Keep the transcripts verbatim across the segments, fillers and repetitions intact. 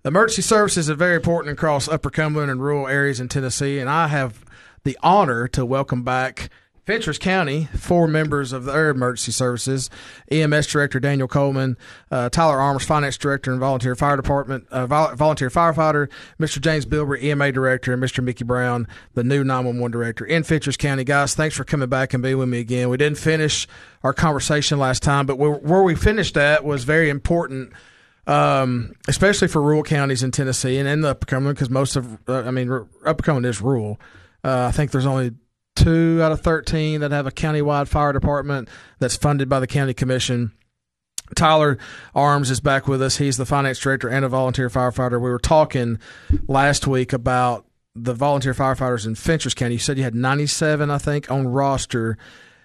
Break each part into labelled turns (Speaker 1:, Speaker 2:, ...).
Speaker 1: Emergency services are very important across Upper Cumberland and rural areas in Tennessee, and I have the honor to welcome back Fentress County, four members of their emergency services: E M S Director Daniel Coleman, uh, Tyler Armours, Finance Director and Volunteer Fire Department, uh, vol- Volunteer Firefighter, Mister James Bilber, E M A Director, and Mister Mickey Brown, the new nine one one Director in Fentress County. Guys, thanks for coming back and being with me again. We didn't finish our conversation last time, but where, where we finished at was very important, um, especially for rural counties in Tennessee and in the Upper Cumberland, because most of, uh, I mean, Upper Cumberland is rural. Uh, I think there's only two out of thirteen that have a countywide fire department that's funded by the county commission. Tyler Armours is back with us. He's the finance director and a volunteer firefighter. We were talking last week about the volunteer firefighters in Fentress County. You said you had ninety-seven, I think, on roster.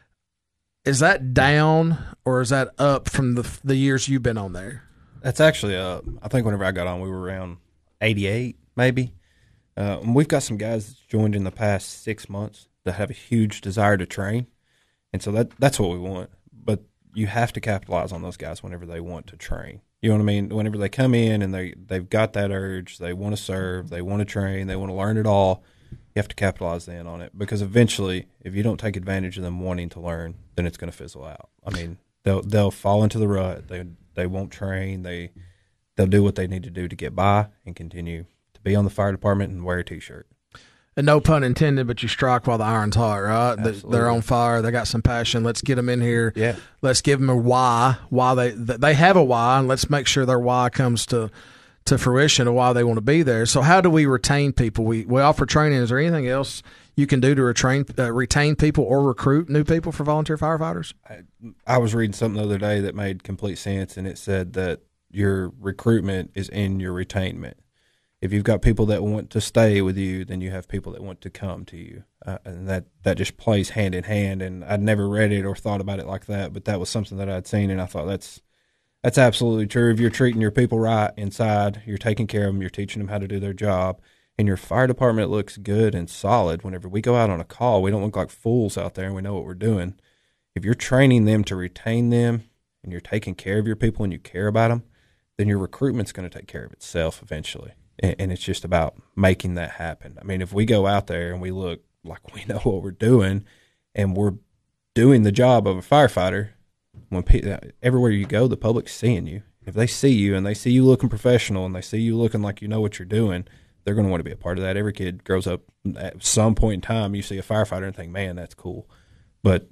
Speaker 1: Is that down or is that up from the the years you've been on there?
Speaker 2: That's actually up. I think whenever I got on, we were around eighty-eight, maybe. Uh, and we've got some guys that's joined in the past six months that have a huge desire to train, and so that that's what we want. But you have to capitalize on those guys whenever they want to train. You know what I mean? Whenever they come in and they, they've got that urge, they want to serve, they want to train, they want to learn it all, you have to capitalize then on it, because eventually, if you don't take advantage of them wanting to learn, then it's going to fizzle out. I mean, they'll they'll fall into the rut. They they won't train. They they'll do what they need to do to get by and continue to be on the fire department and wear a T-shirt.
Speaker 1: And no pun intended, but you strike while the iron's hot, right?
Speaker 2: Absolutely.
Speaker 1: They're on fire. They got some passion. Let's get them in here.
Speaker 2: Yeah.
Speaker 1: Let's give them a why. Why they they have a why, and let's make sure their why comes to to fruition of why they want to be there. So how do we retain people? We we offer training. Is there anything else you can do to retain uh, retain people or recruit new people for volunteer firefighters?
Speaker 2: I, I was reading something the other day that made complete sense, and it said that your recruitment is in your retainment. If you've got people that want to stay with you, then you have people that want to come to you. Uh, and that, that just plays hand in hand. And I'd never read it or thought about it like that, but that was something that I'd seen, and I thought that's that's absolutely true. If you're treating your people right inside, you're taking care of them, you're teaching them how to do their job, and your fire department looks good and solid. Whenever we go out on a call, we don't look like fools out there, and we know what we're doing. If you're training them to retain them, and you're taking care of your people and you care about them, then your recruitment's going to take care of itself eventually. And it's just about making that happen. I mean, if we go out there and we look like we know what we're doing and we're doing the job of a firefighter, when pe- everywhere you go, the public's seeing you. If they see you and they see you looking professional and they see you looking like you know what you're doing, they're going to want to be a part of that. Every kid grows up at some point in time, you see a firefighter and think, man, that's cool. But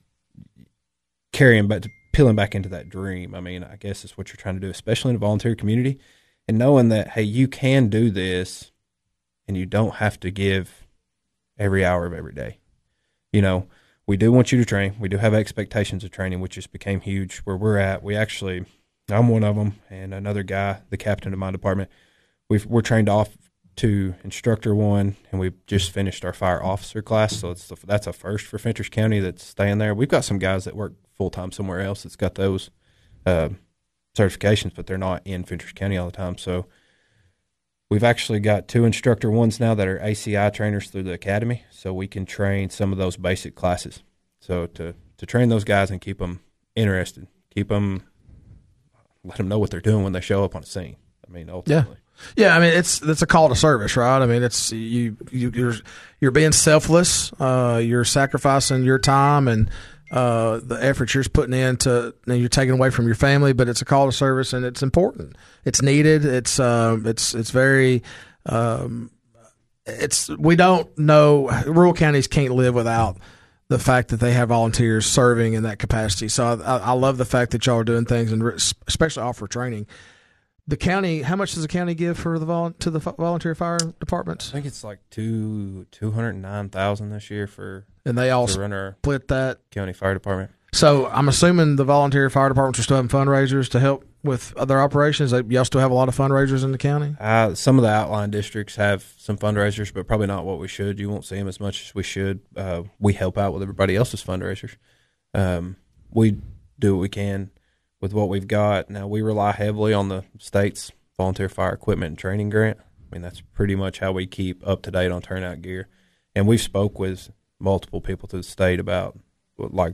Speaker 2: carrying back, peeling back into that dream, I mean, I guess is what you're trying to do, especially in a volunteer community. And knowing that, hey, you can do this and you don't have to give every hour of every day. You know, we do want you to train. We do have expectations of training, which just became huge where we're at. We actually, I'm one of them, and another guy, the captain of my department, we've, we're trained off to instructor one, and we've just finished our fire officer class. So it's the, that's a first for Fentress County that's staying there. We've got some guys that work full-time somewhere else that's got those uh certifications, but they're not in Fentress County all the time. So we've actually got two instructor ones now that are A C I trainers through the academy, so we can train some of those basic classes. So to, to train those guys and keep them interested, keep them, let them know what they're doing when they show up on a scene. I mean, ultimately.
Speaker 1: Yeah. Yeah, I mean, it's it's a call to service, right? I mean, it's you, you you're you're being selfless. Uh, you're sacrificing your time and uh, the effort you're putting in to, and you're taking away from your family, but it's a call to service, and it's important. It's needed. It's uh, it's it's very. Um, it's we don't know. Rural counties can't live without the fact that they have volunteers serving in that capacity. So I, I love the fact that y'all are doing things and especially offer training. The county, how much does the county give for the vol- to the volunteer fire departments?
Speaker 2: I think it's like two two hundred nine thousand this year for
Speaker 1: and they all
Speaker 2: to run our
Speaker 1: split that
Speaker 2: county fire department.
Speaker 1: So I'm assuming the volunteer fire departments are still having fundraisers to help with other operations. Y'all still have a lot of fundraisers in the county?
Speaker 2: Uh, some of the outlying districts have some fundraisers, but probably not what we should. You won't see them as much as we should. Uh, we help out with everybody else's fundraisers. Um, we do what we can with what we've got. Now, we rely heavily on the state's volunteer fire equipment and training grant. I mean, that's pretty much how we keep up to date on turnout gear. And we've spoke with multiple people through the state about, like,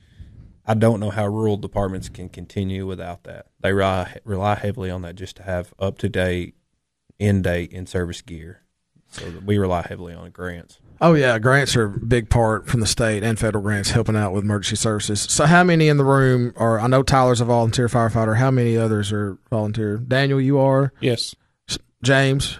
Speaker 2: I don't know how rural departments can continue without that. They rely, rely heavily on that just to have up-to-date end date in service gear. So we rely heavily on grants.
Speaker 1: Oh, yeah. Grants are a big part from the state and federal grants helping out with emergency services. So how many in the room are, I know Tyler's a volunteer firefighter. How many others are volunteer? Daniel, you are?
Speaker 3: Yes.
Speaker 1: James?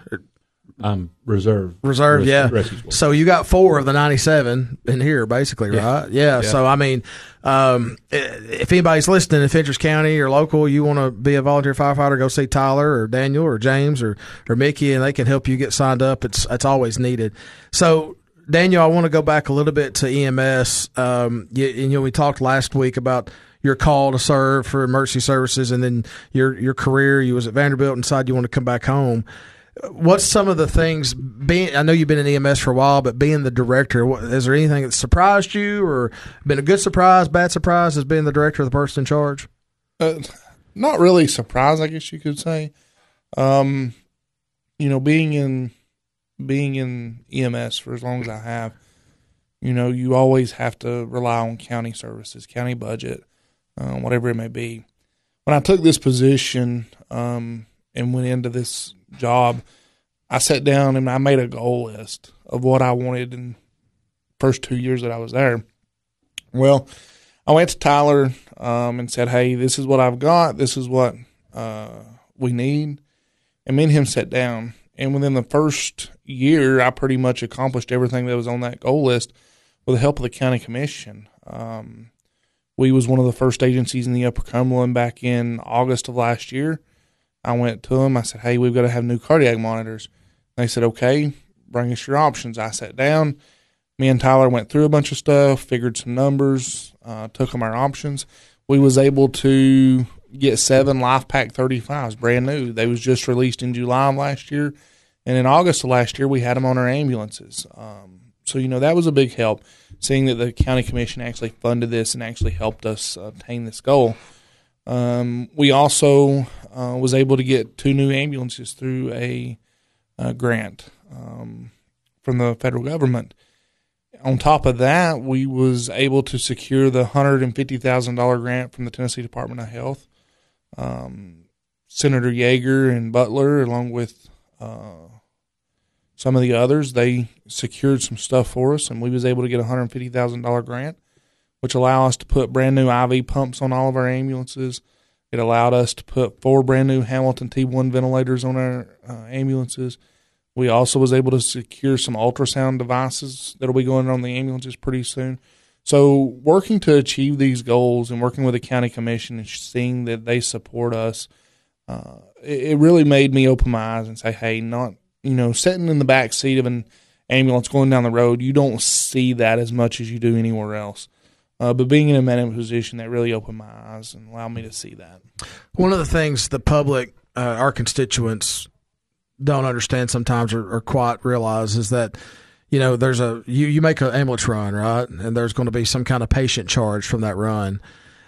Speaker 4: I'm reserve.
Speaker 1: Reserve,
Speaker 4: res-
Speaker 1: yeah.
Speaker 4: rescue squad.
Speaker 1: So you got four of the ninety-seven in here, basically,
Speaker 2: Yeah.
Speaker 1: right? Yeah.
Speaker 2: Yeah.
Speaker 1: So, I mean, um, if anybody's listening in Fentress County or local, you want to be a volunteer firefighter, go see Tyler or Daniel or James or, or Mickey, and they can help you get signed up. It's, it's always needed. So, Daniel, I want to go back a little bit to E M S. Um, you, you know, we talked last week about your call to serve for emergency services, and then your your career. You was at Vanderbilt and decided you want to come back home. What's some of the things? Being, I know you've been in E M S for a while, but being the director, what, is there anything that surprised you, or been a good surprise, bad surprise, as being the director, the person in charge?
Speaker 3: Uh, not really surprised, I guess you could say. Um, you know, being in being in E M S for as long as I have, you know, you always have to rely on county services, county budget, uh, whatever it may be. When I took this position um, and went into this job, I sat down and I made a goal list of what I wanted in the first two years that I was there. Well, I went to Tyler um, and said, hey, this is what I've got. This is what uh, we need. And me and him sat down. And within the first year, I pretty much accomplished everything that was on that goal list with the help of the county commission. Um, we was one of the first agencies in the Upper Cumberland back in August of last year. I went to them. I said, hey, we've got to have new cardiac monitors. They said, okay, bring us your options. I sat down. Me and Tyler went through a bunch of stuff, figured some numbers, uh, took them our options. We was able to get seven LifePak thirty-fives, brand new. They was just released in July of last year. And in August of last year, we had them on our ambulances. Um, so, you know, that was a big help, seeing that the county commission actually funded this and actually helped us attain this goal. Um, we also uh, was able to get two new ambulances through a, a grant um, from the federal government. On top of that, we was able to secure the one hundred fifty thousand dollars grant from the Tennessee Department of Health. Um, Senator Yeager and Butler, along with uh, some of the others, they secured some stuff for us, and we was able to get a one hundred fifty thousand dollars grant, which allowed us to put brand new I V pumps on all of our ambulances. It allowed us to put four brand new Hamilton T one ventilators on our uh, ambulances. We also was able to secure some ultrasound devices that will be going on the ambulances pretty soon. So working to achieve these goals and working with the county commission and seeing that they support us, uh, it, it really made me open my eyes and say, hey, not, you know, sitting in the back seat of an ambulance going down the road, you don't see that as much as you do anywhere else. Uh, but being in a management position, that really opened my eyes and allowed me to see that.
Speaker 1: One of the things the public, uh, our constituents, don't understand sometimes or, or quite realize is that, you know, there's a you, you make an ambulance run, right? And there's going to be some kind of patient charge from that run.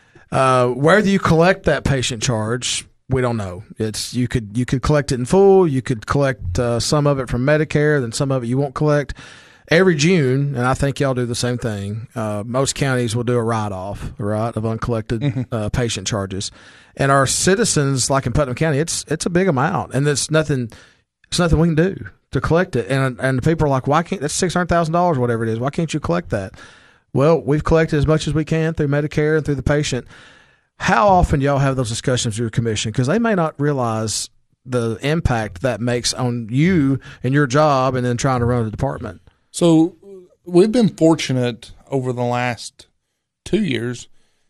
Speaker 1: Uh, whether you collect that patient charge, we don't know. It's you could you could collect it in full. You could collect uh, some of it from Medicare, then some of it you won't collect. Every June, and I think y'all do the same thing, uh, most counties will do a write-off, right, of uncollected mm-hmm. uh, patient charges. And our citizens, like in Putnam County, it's it's a big amount, and there's nothing it's nothing we can do to collect it. And and people are like, why can't that's six hundred thousand dollars, whatever it is? Why can't you collect that? Well, we've collected as much as we can through Medicare and through the patient. How often do y'all have those discussions with your commission? Because they may not realize the impact that makes on you and your job and then trying to run the department.
Speaker 3: So we've been fortunate over the last two years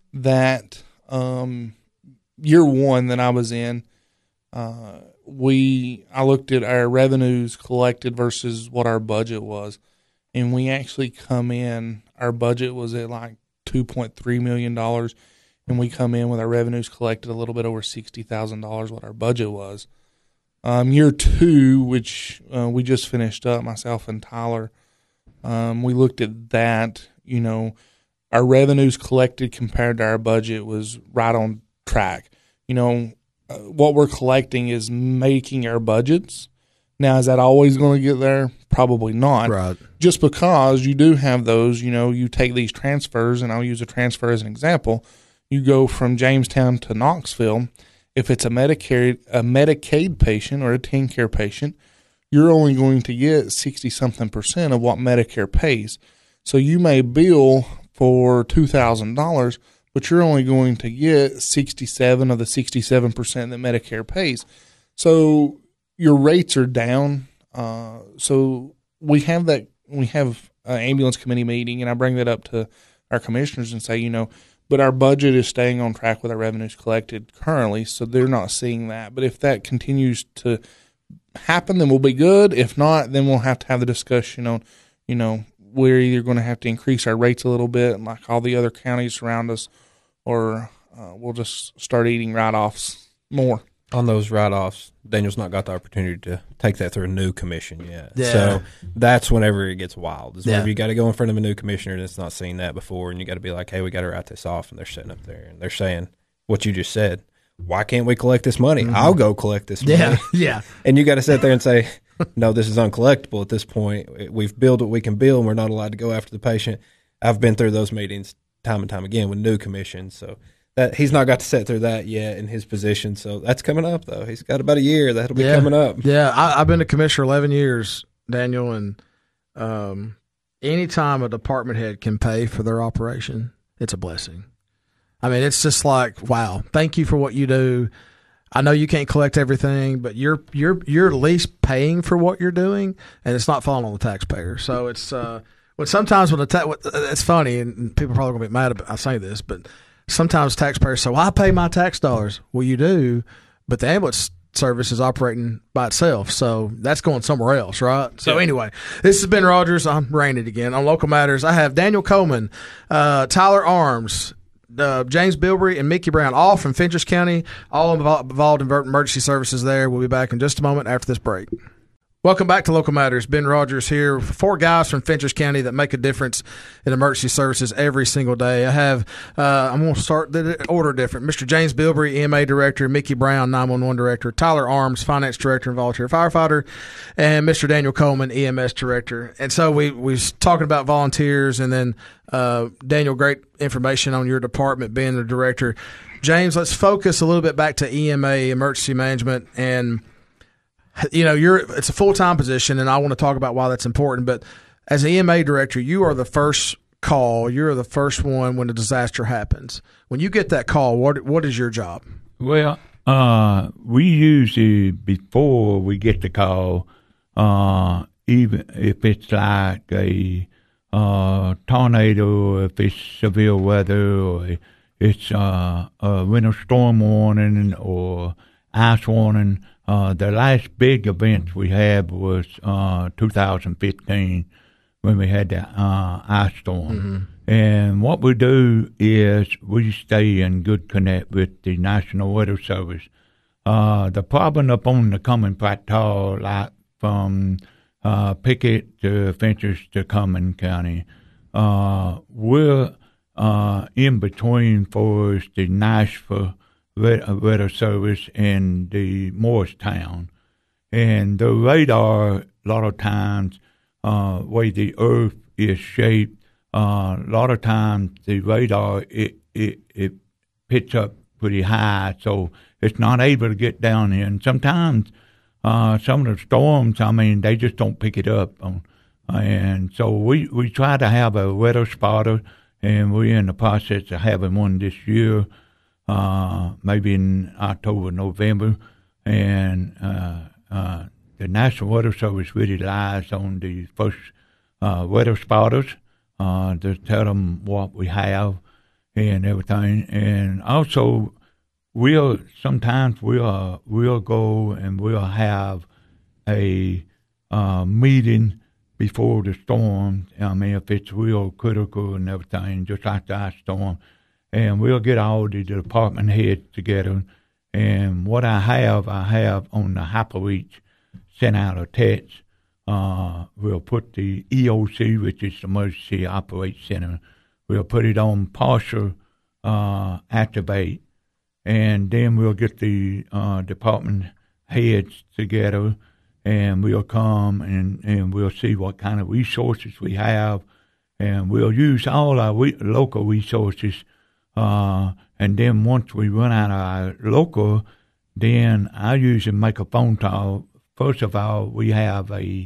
Speaker 3: that um, year one that I was in, uh, we I looked at our revenues collected versus what our budget was, and we actually come in, our budget was at like two point three million dollars, and we come in with our revenues collected a little bit over sixty thousand dollars what our budget was. Um, year two, which uh, we just finished up, myself and Tyler, Um, we looked at that, you know, our revenues collected compared to our budget was right on track. You know, uh, what we're collecting is making our budgets. Now, is that always going to get there? Probably not.
Speaker 1: Right.
Speaker 3: Just because you do have those, you know, you take these transfers, and I'll use a transfer as an example. You go from Jamestown to Knoxville, If it's a Medicare, a Medicaid patient or a TennCare patient, you're only going to get sixty something percent of what Medicare pays. So you may bill for two thousand dollars, but you're only going to get sixty-seven of the sixty-seven percent that Medicare pays. So your rates are down. Uh, so we have that, we have an ambulance committee meeting, and I bring that up to our commissioners and say, you know, but our budget is staying on track with our revenues collected currently, so they're not seeing that. But if that continues to happen, then we'll be good. If not, then we'll have to have the discussion on, you know, we're either going to have to increase our rates a little bit, like all the other counties around us, or uh, we'll just start eating write-offs more.
Speaker 2: On those write-offs, Daniel's not got the opportunity to take that through a new commission yet.
Speaker 1: Yeah.
Speaker 2: So that's whenever it gets wild. Is whenever
Speaker 1: Yeah.
Speaker 2: you got to go in front of a new commissioner that's not seen that before, and you got to be like, hey, we got to write this off, and they're sitting up there, and they're saying what you just said. Why can't we collect this money?
Speaker 1: Mm-hmm.
Speaker 2: I'll go collect this money.
Speaker 1: Yeah, yeah.
Speaker 2: And you got to sit there and say, no, this is uncollectible at this point. We've billed what we can bill, and we're not allowed to go after the patient. I've been through those meetings time and time again with new commissions, so that he's not got to sit through that yet in his position. So that's coming up, though. He's got about a year. That'll be
Speaker 1: yeah.
Speaker 2: coming up.
Speaker 1: Yeah, I, I've been a commissioner eleven years, Daniel, and um, anytime a department head can pay for their operation, it's a blessing. I mean, it's just like, wow, thank you for what you do. I know you can't collect everything, but you're you're you're at least paying for what you're doing, and it's not falling on the taxpayer. So it's uh, when sometimes when the ta- it's funny, and people are probably gonna be mad about I say this, but sometimes taxpayers say, well, I pay my tax dollars. Well, you do, but the ambulance service is operating by itself, so that's going somewhere else, right? So
Speaker 2: Yeah.
Speaker 1: anyway, this has Ben Rogers. I'm Randy again on Local Matters. I have Daniel Coleman, uh, Tyler Arms, uh, James Bilbrey, and Mickey Brown, all from Fentress County, all involved in emergency services there. We'll be back in just a moment after this break. Welcome back to Local Matters. Ben Rogers here. Four guys from Fentress County that make a difference in emergency services every single day. I have, uh, I'm going to start the order different. Mister James Bilbrey, E M A Director, Mickey Brown, nine one one Director, Tyler Arms, Finance Director and Volunteer Firefighter, and Mister Daniel Coleman, E M S Director. And so we, we was talking about volunteers, and then uh, Daniel, great information on your department being the director. James, let's focus a little bit back to E M A, emergency management, and you know, you're it's a full-time position, and I want to talk about why that's important. But as an E M A director, you are the first call. You're the first one when a disaster happens. When you get that call, what what is your job?
Speaker 5: Well, uh, we usually, before we get the call, uh, even if it's like a uh, tornado, if it's severe weather, or it's uh, a winter storm warning or ice warning. Uh, the last big event we had was uh, two thousand fifteen when we had the uh, ice storm. Mm-hmm. And what we do is we stay in good connect with the National Weather Service. Uh, the problem up on the Cumming Plateau, like from uh, Pickett to Fentress to Cumming County, uh, we're uh, in between for the Nashville Weather Service and the Morristown. And the radar, a lot of times, uh, way the earth is shaped, uh, a lot of times the radar, it, it, it picks up pretty high, so it's not able to get down here. And sometimes uh, some of the storms, I mean, they just don't pick it up. On, and so we, we try to have a weather spotter, and we're in the process of having one this year. Uh, maybe in October, November, and uh, uh, the National Weather Service really relies on the first uh, weather spotters uh, to tell them what we have and everything. And also, we'll sometimes we'll we'll go and we'll have a uh, meeting before the storm. I mean, if it's real critical and everything, just like the ice storm. And we'll get all the department heads together. And what I have, I have on the HyperReach sent out a text. Uh, we'll put the E O C, which is the Emergency Operations Center, we'll put it on partial uh, activate. And then we'll get the uh, department heads together, and we'll come and, and we'll see what kind of resources we have. And we'll use all our re- local resources. Uh, and then once we run out of our local, then I usually make a phone call. First of all, we have a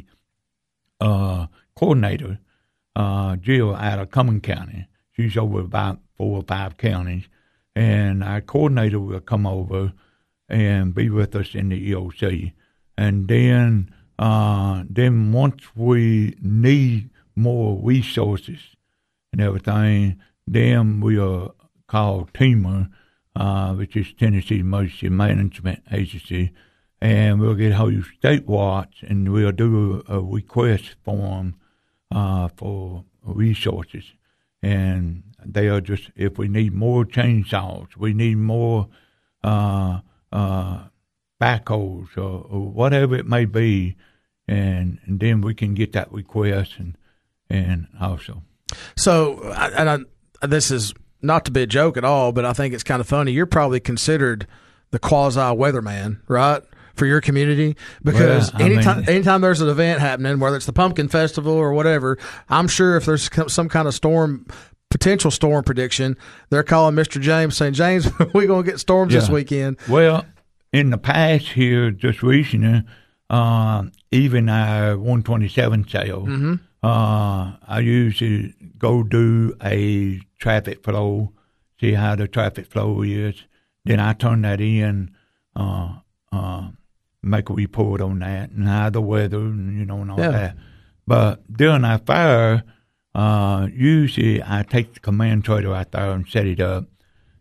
Speaker 5: uh, coordinator, uh, Jill, out of Cumming County. She's over about four or five counties. And our coordinator will come over and be with us in the E O C. And then, uh, then once we need more resources and everything, then we'll call TEMA, uh, which is Tennessee Emergency Management Agency, and we'll get hold of State Watch, and we'll do a, a request form uh, for resources. And they are just, if we need more chainsaws, we need more uh, uh, backhoes, or, or whatever it may be, and, and then we can get that request, and and also.
Speaker 1: So, and I, this is not to be a joke at all, but I think it's kind of funny. You're probably considered the quasi weatherman, right, for your community? Because
Speaker 5: well,
Speaker 1: anytime
Speaker 5: mean,
Speaker 1: anytime there's an event happening, whether it's the Pumpkin Festival or whatever, I'm sure if there's some kind of storm, potential storm prediction, they're calling Mister James saying, James, we're going to get storms
Speaker 5: yeah.
Speaker 1: this weekend.
Speaker 5: Well, in the past here, just recently, uh, even our one twenty-seven sale, mm-hmm. uh, I usually go do a traffic flow, see how the traffic flow is. Then I turn that in, uh, uh, make a report on that, and how the weather, and, you know, and all yeah. that. But during our fire, uh, usually I take the command trailer out there and set it up,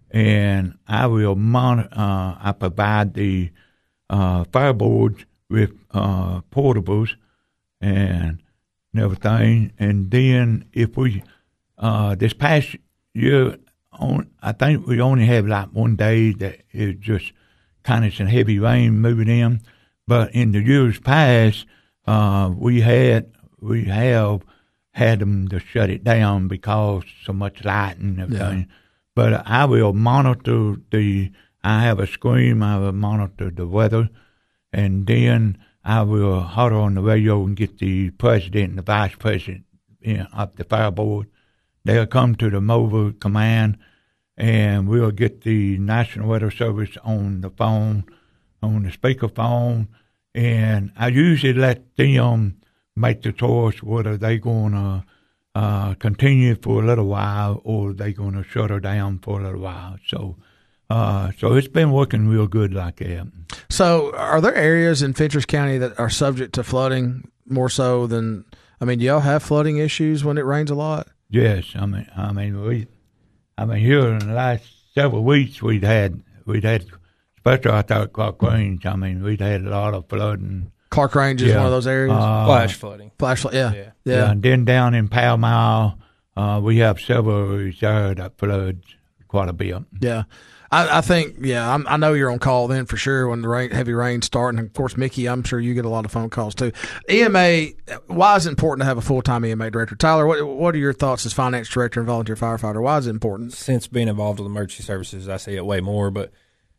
Speaker 5: and I will monitor, uh, I provide the uh, fireboards with uh, portables and everything. And then if we, uh, this past year, on, I think we only have like one day that is just kind of some heavy rain moving in. But in the years past, uh, we had, we have had them to shut it down because so much light and everything. Yeah. But I will monitor the, I have a screen, I will monitor the weather, and then I will huddle on the radio and get the president and the vice president, you know, up the fireboard. They'll come to the mobile command, and we'll get the National Weather Service on the phone, on the speakerphone, and I usually let them make the choice whether they're going to uh, continue for a little while or they're going to shut her down for a little while. So, uh, so it's been working real good like that.
Speaker 1: So, are there areas in Fentress County that are subject to flooding more so than? I mean, do y'all have flooding issues when it rains a lot?
Speaker 5: Yes, I mean, I mean, we, I mean, here in the last several weeks we'd had we'd had, especially out there at Clark Range. I mean, we'd had a lot of flooding.
Speaker 1: Clark Range is
Speaker 5: yeah.
Speaker 1: one of those areas.
Speaker 2: Uh, Flash flooding.
Speaker 1: Flash flood. Yeah.
Speaker 2: yeah,
Speaker 1: yeah,
Speaker 5: yeah. And then down in Pall Mall, uh, we have several areas there that floods quite a bit.
Speaker 1: Yeah. I, I think, yeah, I'm, I know you're on call then for sure when the rain, heavy rain start. And, of course, Mickey, I'm sure you get a lot of phone calls too. E M A, why is it important to have a full-time E M A director? Tyler, what what are your thoughts as finance director and volunteer firefighter? Why is it important?
Speaker 2: Since being involved with emergency services, I see it way more. But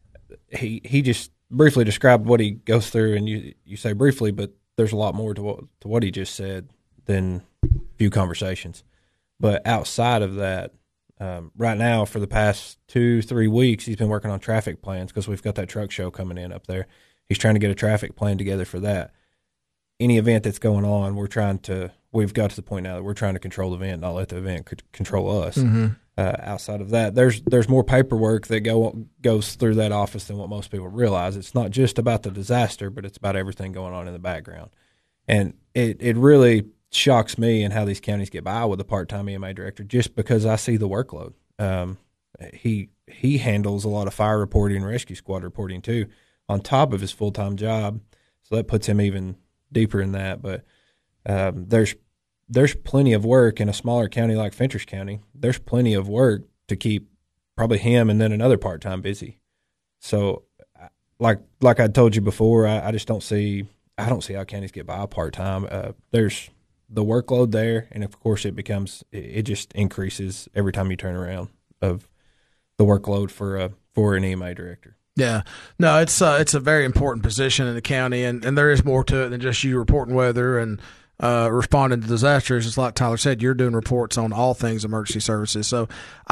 Speaker 2: he he just briefly described what he goes through, and you you say briefly, but there's a lot more to what, to what he just said than a few conversations. But outside of that, Um, right now, for the past two, three weeks, he's been working on traffic plans because we've got that truck show coming in up there. He's trying to get a traffic plan together for that. Any event that's going on, we're trying to, we've got to the point now that we're trying to control the event, not let the event c- control us. Mm-hmm. Uh, outside of that, there's there's more paperwork that go goes through that office than what most people realize. It's not just about the disaster, but it's about everything going on in the background. And it, it really shocks me and how these counties get by with a part-time E M A director just because I see the workload. Um, he he handles a lot of fire reporting and rescue squad reporting too on top of his full-time job, so that puts him even deeper in that. But um, there's there's plenty of work in a smaller county like Fentress County. There's plenty of work to keep probably him and then another part-time busy. So like like I told you before, I, I just don't see I don't see how counties get by part-time. Uh, there's the workload there, and of course it becomes it just increases every time you turn around of the workload for a for an E M A director.
Speaker 1: Yeah, no, it's uh, it's a very important position in the county, and, and there is more to it than just you reporting weather and uh, responding to disasters. It's like Tyler said, you're doing reports on all things emergency services. So I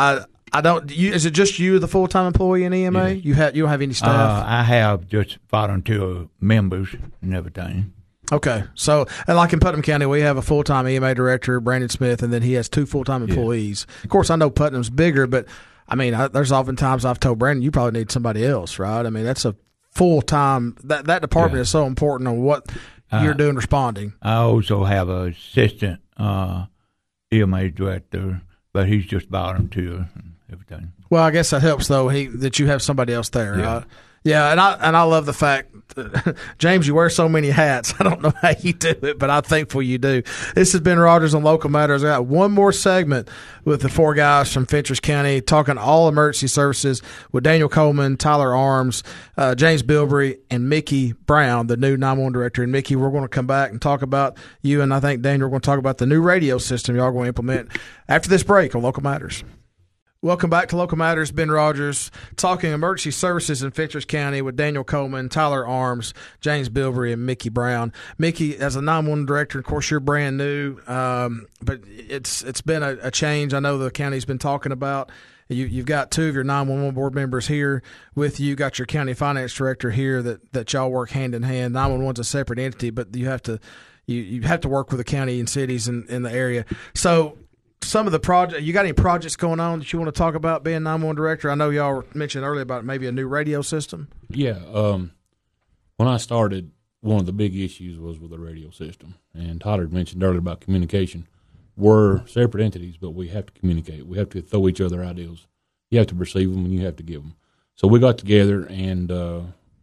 Speaker 1: I don't. You, is it just you, the full time employee in E M A?
Speaker 5: Yeah.
Speaker 1: You have you don't have any
Speaker 5: Uh,
Speaker 1: staff?
Speaker 5: I have just volunteer members and everything.
Speaker 1: Okay, so and like in Putnam County, we have a full time E M A director, Brandon Smith, and then he has two full time employees. Of course, I know Putnam's bigger, but I mean, I, there's often times I've told Brandon, you probably need somebody else, right? I mean, that's a full time. That that department
Speaker 5: Yeah.
Speaker 1: is so important on what you're
Speaker 5: Uh,
Speaker 1: doing responding.
Speaker 5: I also have an assistant uh, E M A director, but he's just volunteer and everything.
Speaker 1: Well, I guess that helps though. He that you have somebody else there.
Speaker 5: Yeah.
Speaker 1: Right? Yeah, and I and I love the fact, that, James, you wear so many hats. I don't know how you do it, but I'm thankful you do. This has been Rogers on Local Matters. I got one more segment with the four guys from Fentress County talking all emergency services with Daniel Coleman, Tyler Arms, uh, James Bilbrey, and Mickey Brown, the new nine one one director. And Mickey, we're going to come back and talk about you, and I think Daniel, we're going to talk about the new radio system y'all are going to implement after this break on Local Matters. Welcome back to Local Matters. Ben Rogers talking emergency services in Fentress County with Daniel Coleman, Tyler Arms, James Bilbrey, and Mickey Brown. Mickey, as a nine one one director, of course, you're brand new, um, but it's it's been a, a change. I know the county's been talking about. You, you've got two of your nine one one board members here with you. Got your county finance director here that, that y'all work hand in hand. nine one one's a separate entity, but you have to you, you have to work with the county and cities in, in the area. So. Some of the project, you got any projects going on that you want to talk about being nine one one director? I know y'all mentioned earlier about maybe a new radio system.
Speaker 4: Yeah. Um, when I started, one of the big issues was with the radio system. And Tyler mentioned earlier about communication. We're separate entities, but we have to communicate. We have to throw each other ideas. You have to receive them and you have to give them. So we got together and uh,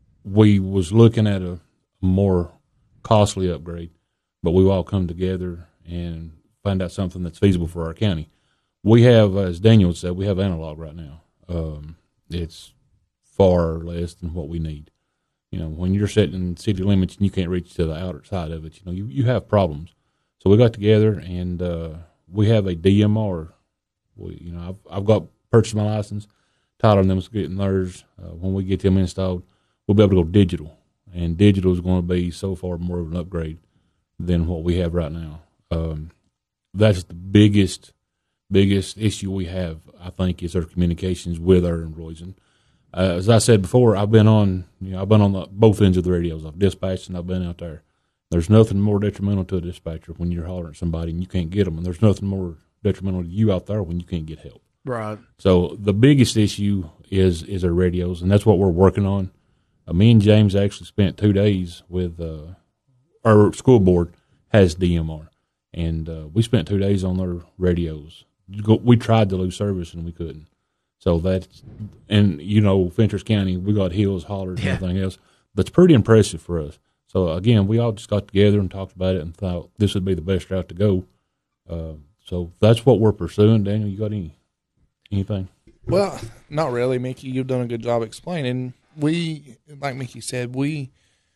Speaker 4: we was looking at a more costly upgrade, but we've all come together and find out something that's feasible for our county. We have, as Daniel said, we have analog right now. Um, it's far less than what we need. You know, when you're setting in city limits and you can't reach to the outer side of it, you know, you, you have problems. So we got together and uh, we have a D M R. We, you know, I've, I've got purchased my license. Tyler and them's getting theirs. Uh, when we get them installed, we'll be able to go digital. And digital is going to be so far more of an upgrade than what we have right now. Um, That's the biggest, biggest issue we have, I think, is our communications with our employees. And uh, as I said before, I've been on, you know, I've been on the, both ends of the radios. I've dispatched and I've been out there. There's nothing more detrimental to a dispatcher when you're hollering at somebody and you can't get them, and there's nothing more detrimental to you out there when you can't get help.
Speaker 1: Right.
Speaker 4: So the biggest issue is is our radios, and that's what we're working on. Uh, me and James actually spent two days with uh, our school board has D M R. And uh, we spent two days on their radios. We tried to lose service and we couldn't. So that's, and you know, Fentress County, we got hills, hollers, and
Speaker 1: Yeah.
Speaker 4: everything else. That's pretty impressive for us. So again, we all just got together and talked about it and thought this would be the best route to go. Uh, so that's what we're pursuing. Daniel, you got any anything?
Speaker 3: Well, not really, Mickey. You've done a good job explaining. We, like Mickey said, we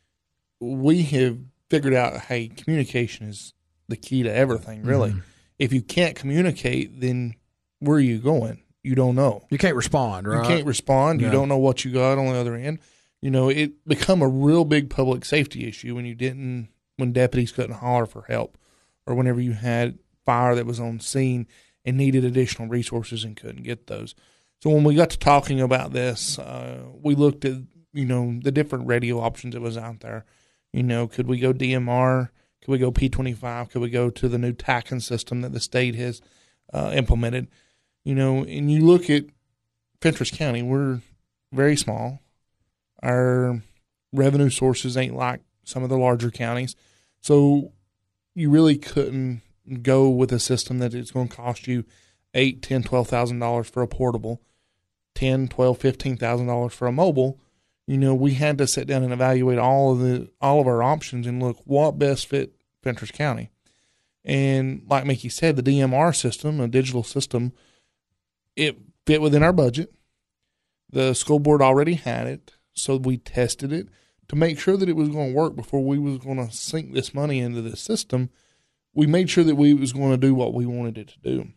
Speaker 3: we have figured out, hey, communication is the key to everything, really.
Speaker 1: Mm-hmm.
Speaker 3: If you can't communicate, then where are you going? You don't know.
Speaker 1: You can't respond, right?
Speaker 3: You can't respond. You
Speaker 1: Yeah.
Speaker 3: don't know what you got on the other end. You know, it become a real big public safety issue when you didn't, when deputies couldn't holler for help, or whenever you had fire that was on scene and needed additional resources and couldn't get those. So when we got to talking about this, uh, we looked at, you know, the different radio options that was out there. You know, could we go D M R? Could we go P twenty-five? Could we go to the new TACAN system that the state has uh, implemented? You know, and you look at Fentress County, we're very small. Our revenue sources ain't like some of the larger counties. So you really couldn't go with a system that it's going to cost you eight, ten, twelve thousand dollars for a portable, ten, twelve, fifteen thousand dollars for a mobile. You know, we had to sit down and evaluate all of the all of our options and look what best fit Fentress County. And like Mickey said, the D M R system, a digital system, it fit within our budget. The school board already had it, so we tested it to make sure that it was going to work before we was going to sink this money into the system. We made sure that we was going to do what we wanted it to do.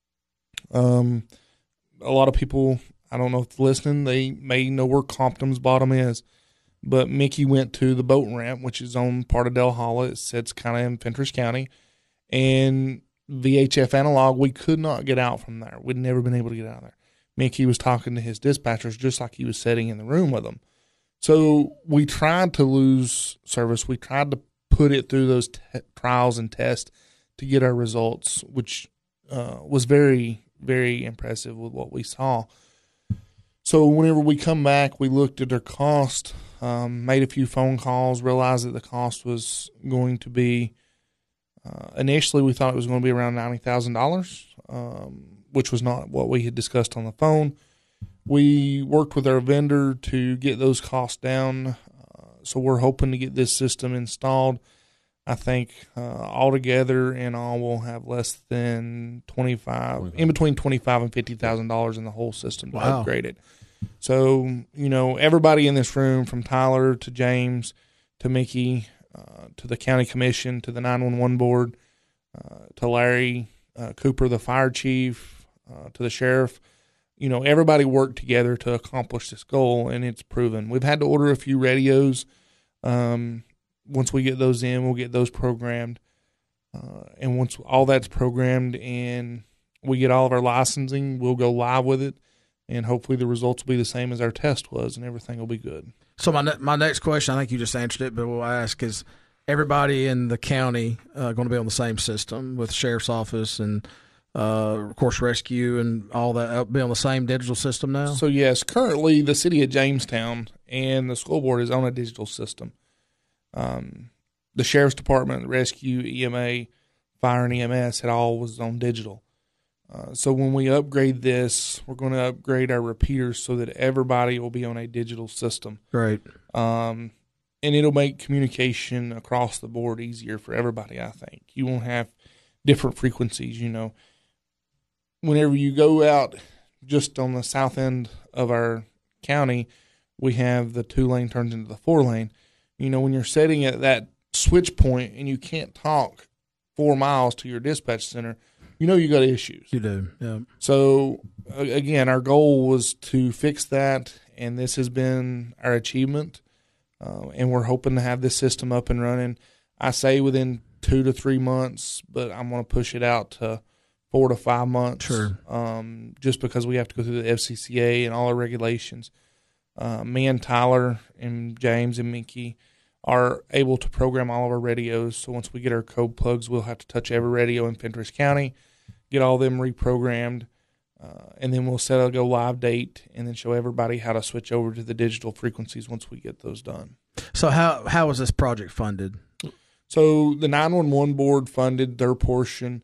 Speaker 3: Um, a lot of people, I don't know if they're listening, they may know where Compton's Bottom is, but Mickey went to the boat ramp, which is on part of Del Holla. It sits kind of in Fentress County, and V H F analog, we could not get out from there. We'd never been able to get out of there. Mickey was talking to his dispatchers just like he was sitting in the room with them. So we tried to lose service. We tried to put it through those t- trials and tests to get our results, which uh, was very, very impressive with what we saw. So whenever we come back, we looked at their cost, um, made a few phone calls, realized that the cost was going to be, uh, initially we thought it was going to be around ninety thousand dollars, um, which was not what we had discussed on the phone. We worked with our vendor to get those costs down, uh, so we're hoping to get this system installed. I think uh, altogether and all we'll have less than twenty-five, twenty-five. In between twenty-five and fifty thousand dollars in the whole system to
Speaker 1: Wow.
Speaker 3: upgrade it. So, you know, everybody in this room, from Tyler to James to Mickey uh, to the county commission to the nine one one board uh, to Larry uh, Cooper, the fire chief, uh, to the sheriff, you know, everybody worked together to accomplish this goal, and it's proven. We've had to order a few radios. Um, once we get those in, we'll get those programmed. Uh, and once all that's programmed and we get all of our licensing, we'll go live with it. And hopefully the results will be the same as our test was, and everything will be good.
Speaker 1: So my ne- my next question, I think you just answered it, but we'll ask, is everybody in the county uh, going to be on the same system with sheriff's office and, uh, of course, rescue and all that, uh, be on the same digital system now?
Speaker 3: So, yes, currently the city of Jamestown and the school board is on a digital system. Um, the sheriff's department, rescue, E M A, fire, and E M S had all was on digital. Uh, so when we upgrade this, we're going to upgrade our repeaters so that everybody will be on a digital system.
Speaker 1: Great.
Speaker 3: Um, and it'll make communication across the board easier for everybody, I think. You won't have different frequencies, you know. Whenever you go out just on the south end of our county, we have the two-lane turns into the four-lane. You know, when you're sitting at that switch point and you can't talk four miles to your dispatch center, you know you got issues.
Speaker 1: You do, yeah.
Speaker 3: So, again, our goal was to fix that, and this has been our achievement. Uh, and we're hoping to have this system up and running, I say within two to three months, but I'm going to push it out to four to five months.
Speaker 1: Sure.
Speaker 3: Um, just because we have to go through the F C C A and all our regulations. Uh, me and Tyler and James and Mickey are able to program all of our radios. So once we get our code plugs, we'll have to touch every radio in Fentress County, get all of them reprogrammed, uh, and then we'll set a go live date and then show everybody how to switch over to the digital frequencies once we get those done.
Speaker 1: So how how was this project funded?
Speaker 3: So the nine one one board funded their portion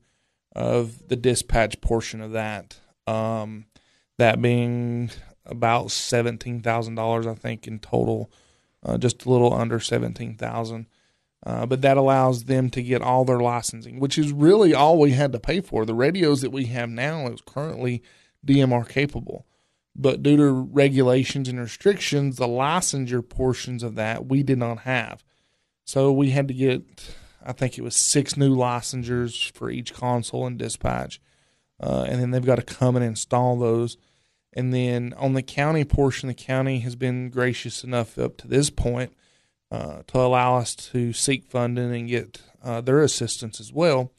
Speaker 3: of the dispatch portion of that, um, that being about seventeen thousand dollars, I think, in total. Uh, just a little under seventeen thousand dollars. Uh, but that allows them to get all their licensing, which is really all we had to pay for. The radios that we have now is currently D M R capable. But due to regulations and restrictions, the licensure portions of that we did not have. So we had to get, I think it was six new licensures for each console and dispatch. Uh, and then they've got to come and install those. And then on the county portion, the county has been gracious enough up to this point uh, to allow us to seek funding and get uh, their assistance as well.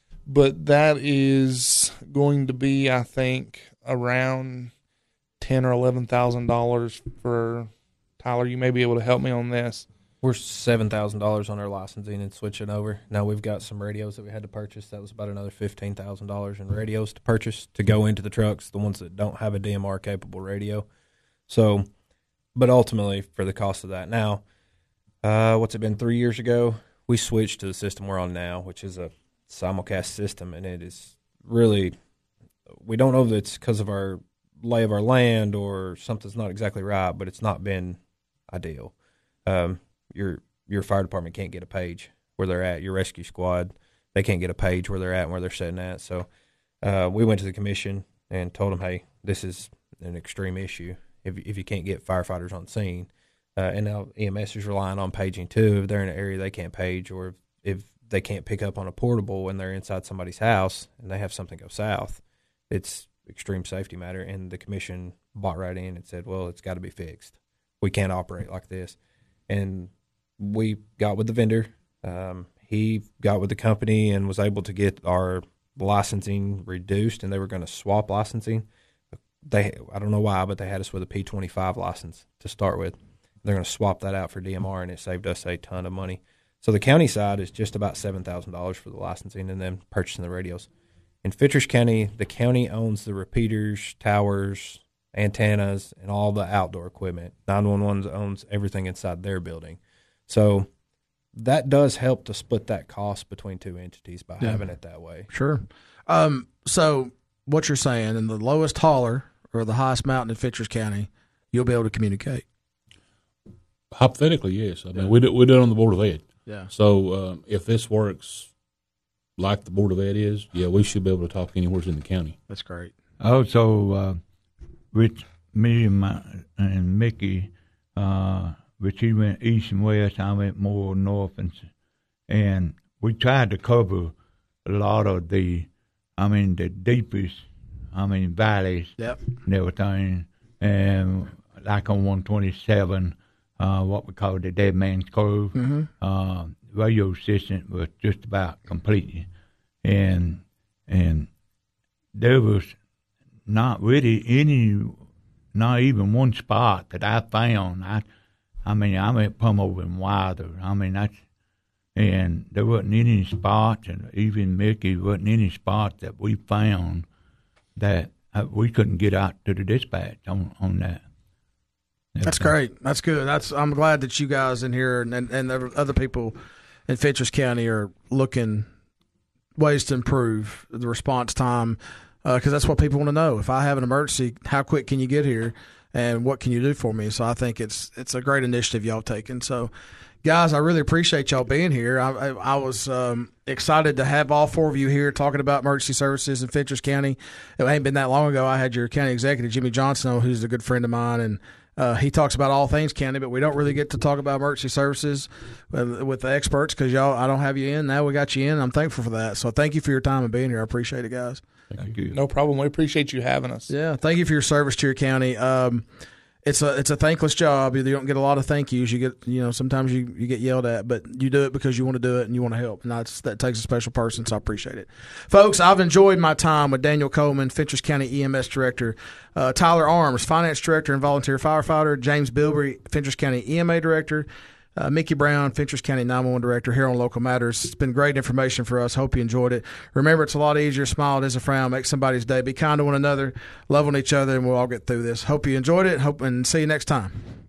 Speaker 3: But that is going to be, I think, around ten or eleven thousand dollars for Tyler. You may be able to help me on this.
Speaker 2: We're seven thousand dollars on our licensing and switching over. Now we've got some radios that we had to purchase. That was about another fifteen thousand dollars in radios to purchase to go into the trucks, the ones that don't have a D M R capable radio. So, but ultimately for the cost of that. Now, uh, what's it been, three years ago, we switched to the system we're on now, which is a simulcast system, and it is really, we don't know if it's because of our lay of our land or something's not exactly right, but it's not been ideal. Um, Your your fire department can't get a page where they're at. Your rescue squad, they can't get a page where they're at and where they're sitting at. So uh, we went to the commission and told them, hey, this is an extreme issue if if you can't get firefighters on scene. Uh, and now E M S is relying on paging too. If they're in an area they can't page, or if, if they can't pick up on a portable when they're inside somebody's house and they have something go south, it's extreme safety matter. And the commission bought right in and said, well, it's got to be fixed. We can't operate like this. And we got with the vendor. Um, he got with the company and was able to get our licensing reduced, and they were going to swap licensing. they I don't know why, but they had us with a P twenty-five license to start with. They're going to swap that out for D M R, and it saved us a ton of money. So the county side is just about seven thousand dollars for the licensing and then purchasing the radios. In Fitchers County, the county owns the repeaters, towers, antennas, and all the outdoor equipment. nine one one owns everything inside their building. So that does help to split that cost between two entities by
Speaker 1: Yeah.
Speaker 2: having it that way.
Speaker 1: Sure. Um, so what you're saying, in the lowest holler or the highest mountain in Fitchers County, you'll be able to communicate.
Speaker 4: Hypothetically, yes. I mean, we do, we do it on the Board of Ed.
Speaker 1: Yeah.
Speaker 4: So um, if this works like the Board of Ed is, yeah, we should be able to talk anywhere in the county.
Speaker 1: That's great.
Speaker 5: Also, uh, with me and, my, and Mickey, uh, which he went east and west, I went more north, and and we tried to cover a lot of the, I mean, the deepest, I mean, valleys
Speaker 1: Yep.
Speaker 5: and everything, and like on one twenty-seven, uh, what we call the Dead Man's Cove,
Speaker 1: Mm-hmm.
Speaker 5: uh, radio system was just about complete, and and there was not really any, not even one spot that I found. I, I mean, I went plumb over and Wilder. I mean, that's, and there wasn't any spots, and even Mickey wasn't any spots that we found that uh, we couldn't get out to the dispatch on on that.
Speaker 1: That's great. That's good. That's I'm glad that you guys in here and and, and the other people in Fitchers County are looking ways to improve the response time, because uh, that's what people want to know. If I have an emergency, how quick can you get here, and what can you do for me? So I think it's it's a great initiative y'all taken. So, guys, I really appreciate y'all being here. I, I, I was um, excited to have all four of you here talking about emergency services in Fitchers County. It ain't been that long ago. I had your county executive, Jimmy Johnson, who's a good friend of mine, and Uh, he talks about all things county, but we don't really get to talk about emergency services with, with the experts because y'all, I don't have you in. Now we got you in. I'm thankful for that. So thank you for your time and being here. I appreciate it, guys.
Speaker 5: Thank you.
Speaker 3: No problem. We appreciate you having us.
Speaker 1: Yeah, thank you for your service to your county. Um, it's a it's a thankless job. You don't get a lot of thank yous. You get you know sometimes you, you get yelled at, but you do it because you want to do it and you want to help. And that's that takes a special person. So I appreciate it, folks. I've enjoyed my time with Daniel Coleman, Fitchers County E M S Director, uh, Tyler Arms, Finance Director and Volunteer Firefighter, James Bilbrey, Fitchers County E M A Director, uh, Mickey Brown, Fitchers County nine one one Director here on Local Matters. It's been great information for us. Hope you enjoyed it. Remember, it's a lot easier. Smile, it is a frown. Make somebody's day. Be kind to one another. Love on each other, and we'll all get through this. Hope you enjoyed it. Hope and see you next time.